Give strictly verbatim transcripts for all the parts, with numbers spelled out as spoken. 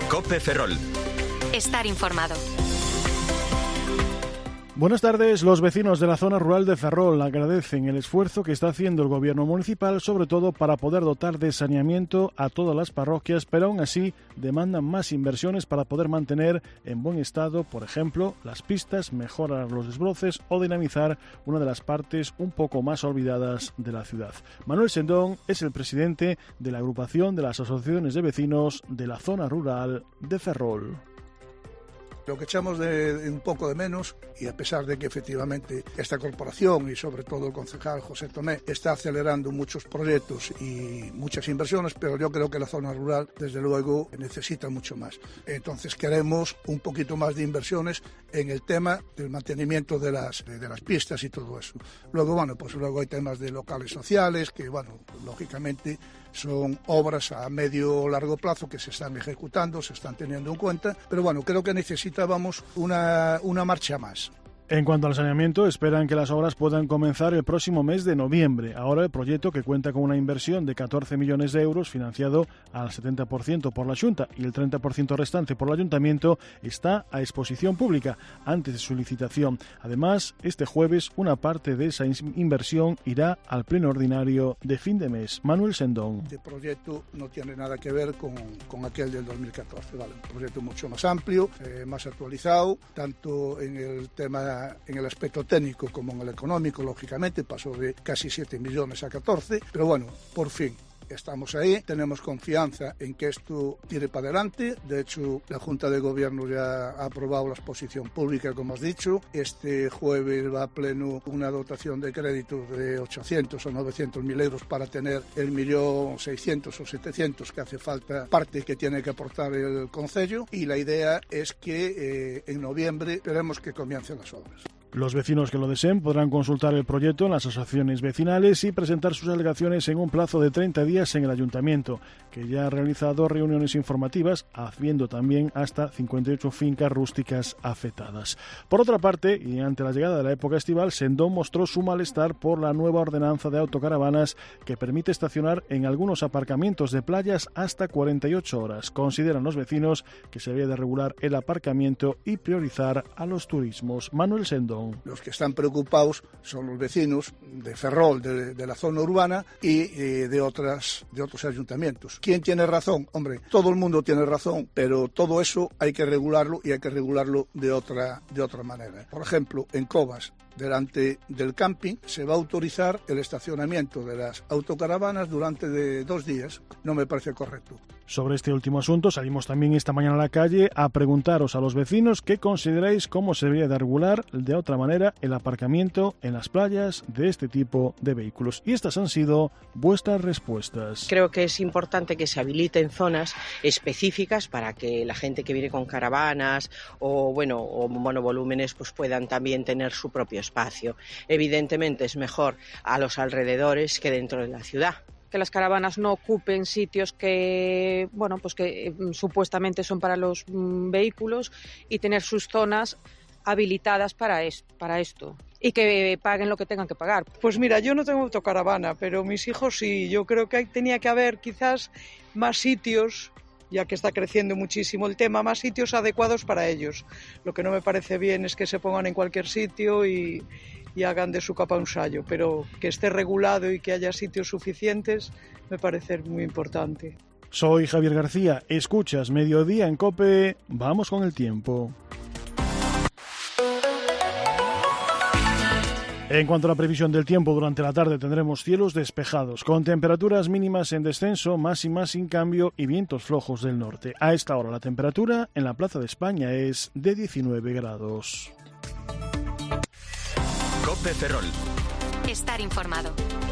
COPE Ferrol. Estar informado. Buenas tardes. Los vecinos de la zona rural de Ferrol agradecen el esfuerzo que está haciendo el gobierno municipal, sobre todo para poder dotar de saneamiento a todas las parroquias, pero aún así demandan más inversiones para poder mantener en buen estado, por ejemplo, las pistas, mejorar los desbroces o dinamizar una de las partes un poco más olvidadas de la ciudad. Manuel Sendón es el presidente de la agrupación de las asociaciones de vecinos de la zona rural de Ferrol. Lo que echamos de, de un poco de menos, y a pesar de que efectivamente esta corporación y sobre todo el concejal José Tomé está acelerando muchos proyectos y muchas inversiones, pero yo creo que la zona rural desde luego necesita mucho más. Entonces queremos un poquito más de inversiones en el tema del mantenimiento de las, de, de las pistas y todo eso. Luego, bueno, pues luego hay temas de locales sociales que, bueno, lógicamente son obras a medio o largo plazo que se están ejecutando, se están teniendo en cuenta, pero bueno, creo que necesitábamos una, una marcha más. En cuanto al saneamiento, esperan que las obras puedan comenzar el próximo mes de noviembre. Ahora el proyecto, que cuenta con una inversión de catorce millones de euros, financiado al setenta por ciento por la Xunta y el treinta por ciento restante por el Ayuntamiento, está a exposición pública antes de su licitación. Además, este jueves una parte de esa inversión irá al pleno ordinario de fin de mes. Manuel Sendón. Este proyecto no tiene nada que ver con, con aquel del dos mil catorce, ¿vale? Un proyecto mucho más amplio, eh, más actualizado, tanto en el tema en el aspecto técnico como en el económico, lógicamente, pasó de casi siete millones a catorce, pero bueno, por fin estamos ahí, tenemos confianza en que esto tire para adelante. De hecho, la Junta de Gobierno ya ha aprobado la exposición pública, como has dicho. Este jueves va a pleno una dotación de crédito de ochocientos o novecientos mil euros para tener el millón seiscientos o setecientos que hace falta, parte que tiene que aportar el Concello, y la idea es que eh, en noviembre esperemos que comiencen las obras. Los vecinos que lo deseen podrán consultar el proyecto en las asociaciones vecinales y presentar sus alegaciones en un plazo de treinta días en el Ayuntamiento, que ya ha realizado reuniones informativas, habiendo también hasta cincuenta y ocho fincas rústicas afectadas. Por otra parte, y ante la llegada de la época estival, Sendón mostró su malestar por la nueva ordenanza de autocaravanas que permite estacionar en algunos aparcamientos de playas hasta cuarenta y ocho horas. Consideran los vecinos que se debe de regular el aparcamiento y priorizar a los turismos. Manuel Sendón. Los que están preocupados son los vecinos de Ferrol, de, de la zona urbana y eh, de, otras, de otros ayuntamientos. ¿Quién tiene razón? Hombre, todo el mundo tiene razón, pero todo eso hay que regularlo y hay que regularlo de otra, de otra manera. Por ejemplo, en Cobas, delante del camping, se va a autorizar el estacionamiento de las autocaravanas durante de dos días. No me parece correcto. Sobre este último asunto salimos también esta mañana a la calle a preguntaros a los vecinos qué consideráis cómo se debería de regular de otra manera el aparcamiento en las playas de este tipo de vehículos. Y estas han sido vuestras respuestas. Creo que es importante que se habiliten zonas específicas para que la gente que viene con caravanas o bueno o monovolúmenes pues puedan también tener su propio espacio. Evidentemente es mejor a los alrededores que dentro de la ciudad. Que las caravanas no ocupen sitios que, bueno, pues que eh, supuestamente son para los mm, vehículos y tener sus zonas habilitadas para, es, para esto y que paguen lo que tengan que pagar. Pues mira, yo no tengo autocaravana, pero mis hijos sí. Yo creo que hay, tenía que haber quizás más sitios, ya que está creciendo muchísimo el tema, más sitios adecuados para ellos. Lo que no me parece bien es que se pongan en cualquier sitio y... y hagan de su capa un sallo, pero que esté regulado y que haya sitios suficientes me parece muy importante. Soy Javier García, escuchas Mediodía en COPE, vamos con el tiempo. En cuanto a la previsión del tiempo, durante la tarde tendremos cielos despejados, con temperaturas mínimas en descenso, máximas sin cambio y vientos flojos del norte. A esta hora la temperatura en la Plaza de España es de diecinueve grados. COPE Ferrol. Estar informado.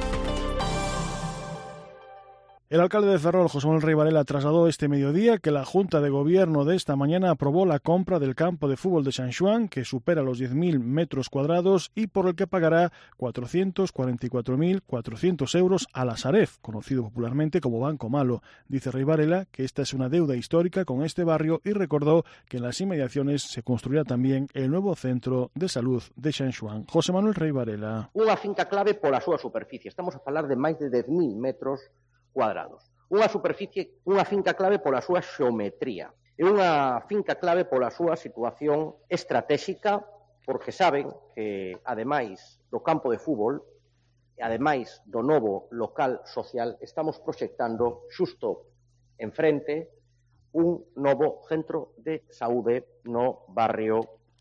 El alcalde de Ferrol, José Manuel Rey Varela, trasladó este mediodía que la Junta de Gobierno de esta mañana aprobó la compra del campo de fútbol de San Xoán, que supera los diez mil metros cuadrados y por el que pagará cuatrocientos cuarenta y cuatro mil cuatrocientos euros a la Saref, conocido popularmente como Banco Malo. Dice Rey Varela que esta es una deuda histórica con este barrio y recordó que en las inmediaciones se construirá también el nuevo centro de salud de San Xoán. José Manuel Rey Varela. Unha finca clave pola súa superficie. Estamos a falar de máis de dez mil metros cuadrados. Unha superficie, unha finca clave pola súa xeometría. É unha finca clave pola súa situación estratégica, porque saben que, ademais do campo de fútbol, e ademais do novo local social, estamos proxectando xusto enfrente un novo centro de saúde no barrio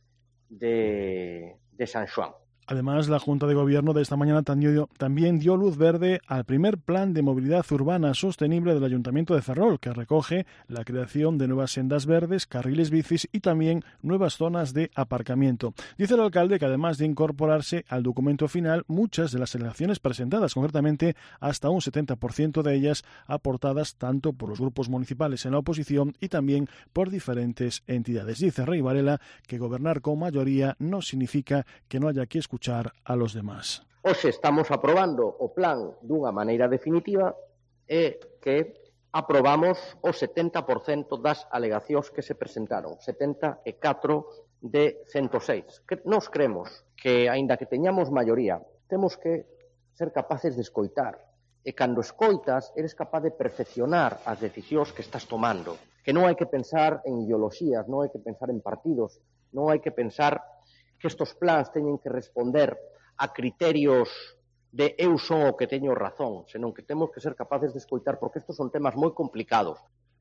de, de San Xoán. Además, la Junta de Gobierno de esta mañana también dio luz verde al primer plan de movilidad urbana sostenible del Ayuntamiento de Ferrol, que recoge la creación de nuevas sendas verdes, carriles bicis y también nuevas zonas de aparcamiento. Dice el alcalde que además de incorporarse al documento final muchas de las alegaciones presentadas, concretamente hasta un setenta por ciento de ellas aportadas tanto por los grupos municipales en la oposición y también por diferentes entidades. Dice Rey Varela que gobernar con mayoría no significa que no haya que escuchar escuchar a los demás. Hoxe estamos aprobando o plan dunha maneira definitiva e que aprobamos o setenta por cento das alegacións que se presentaron, setenta e catro de ciento seis. Que nos creemos que, aínda que teñamos maioría, temos que ser capaces de escoitar. E cando escoitas, eres capaz de perfeccionar as decisións que estás tomando. Que non hai que pensar en ideoloxías, non hai que pensar en partidos, non hai que pensar que estos plans teñen que responder a criterios de eu son o que teño razón, senón que temos que ser capaces de escoitar, porque estos son temas moi complicados.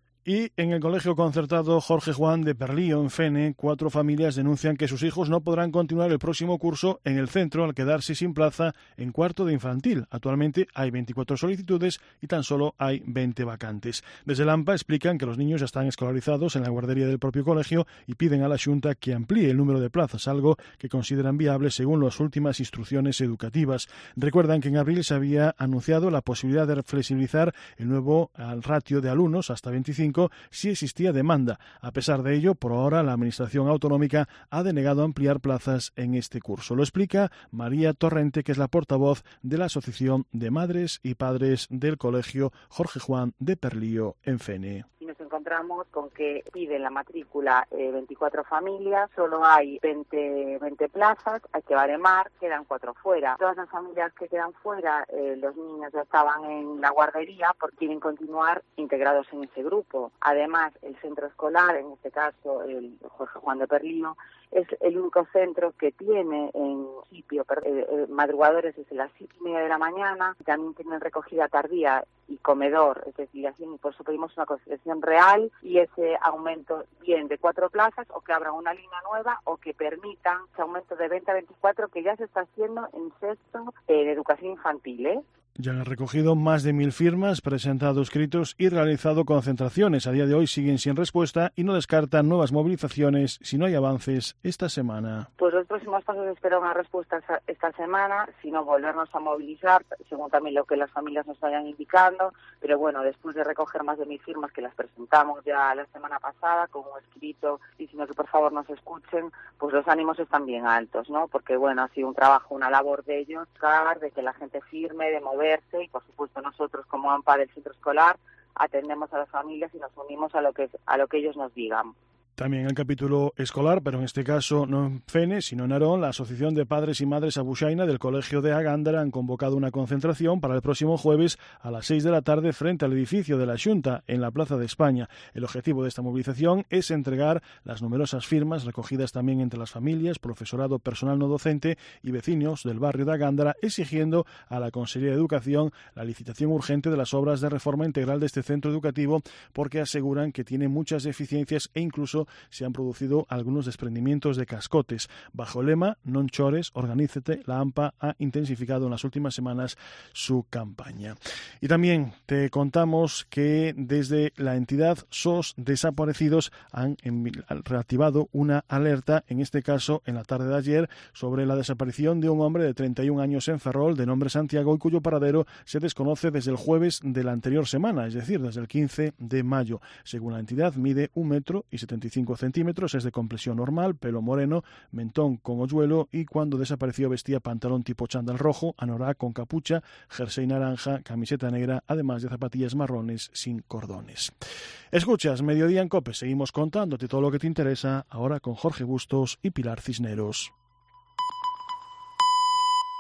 Y en el colegio concertado Jorge Juan de Perlío, en Fene, cuatro familias denuncian que sus hijos no podrán continuar el próximo curso en el centro al quedarse sin plaza en cuarto de infantil. Actualmente hay veinticuatro solicitudes y tan solo hay veinte vacantes. Desde la AMPA explican que los niños ya están escolarizados en la guardería del propio colegio y piden a la Xunta que amplíe el número de plazas, algo que consideran viable según las últimas instrucciones educativas. Recuerdan que en abril se había anunciado la posibilidad de flexibilizar el nuevo ratio de alumnos hasta veinticinco si existía demanda. A pesar de ello, por ahora la Administración Autonómica ha denegado ampliar plazas en este curso. Lo explica María Torrente, que es la portavoz de la Asociación de Madres y Padres del Colegio Jorge Juan de Perlío en Fene. Y nos encontramos con que piden la matrícula eh, veinticuatro familias, solo hay veinte, veinte plazas, hay que baremar, quedan cuatro fuera. Todas las familias que quedan fuera, eh, los niños ya estaban en la guardería porque quieren continuar integrados en ese grupo. Además, el centro escolar, en este caso el Jorge Juan de Perlío, es el único centro que tiene en municipio eh, eh, madrugadores desde las siete y media de la mañana, también tienen recogida tardía y comedor, es decir, así por eso pedimos una concesión real y ese aumento bien de cuatro plazas o que abran una línea nueva o que permitan ese aumento de veinte a veinticuatro que ya se está haciendo en sexto eh, de educación infantil, ¿eh? Ya han recogido más de mil firmas, presentado escritos y realizado concentraciones. A día de hoy siguen sin respuesta y no descartan nuevas movilizaciones si no hay avances esta semana. Pues los próximos pasos espero una respuesta esta semana, sino volvernos a movilizar, según también lo que las familias nos vayan indicando. Pero bueno, después de recoger más de mil firmas que las presentamos ya la semana pasada con un escrito diciendo que por favor nos escuchen, pues los ánimos están bien altos, ¿no? Porque bueno, ha sido un trabajo, una labor de ellos, de que la gente firme, de mover y por supuesto nosotros como AMPA del centro escolar atendemos a las familias y nos unimos a lo que a lo que ellos nos digan. También el capítulo escolar, pero en este caso no en Fene, sino en Narón, la Asociación de Padres y Madres Abuxaina del Colegio de Agándara han convocado una concentración para el próximo jueves a las seis de la tarde frente al edificio de la Xunta en la Plaza de España. El objetivo de esta movilización es entregar las numerosas firmas recogidas también entre las familias, profesorado, personal no docente y vecinos del barrio de Agándara, exigiendo a la Consejería de Educación la licitación urgente de las obras de reforma integral de este centro educativo porque aseguran que tiene muchas deficiencias e incluso se han producido algunos desprendimientos de cascotes. Bajo el lema Non chores, organízate, la AMPA ha intensificado en las últimas semanas su campaña. Y también te contamos que desde la entidad S O S Desaparecidos han reactivado una alerta, en este caso en la tarde de ayer, sobre la desaparición de un hombre de treinta y un años en Ferrol, de nombre Santiago, y cuyo paradero se desconoce desde el jueves de la anterior semana, es decir, desde el quince de mayo. Según la entidad, mide un metro y setenta y cinco centímetros, es de complexión normal, pelo moreno, mentón con hoyuelo y cuando desapareció vestía pantalón tipo chándal rojo, anorak con capucha, jersey naranja, camiseta negra, además de zapatillas marrones sin cordones. Escuchas Mediodía en COPE, seguimos contándote todo lo que te interesa, ahora con Jorge Bustos y Pilar Cisneros.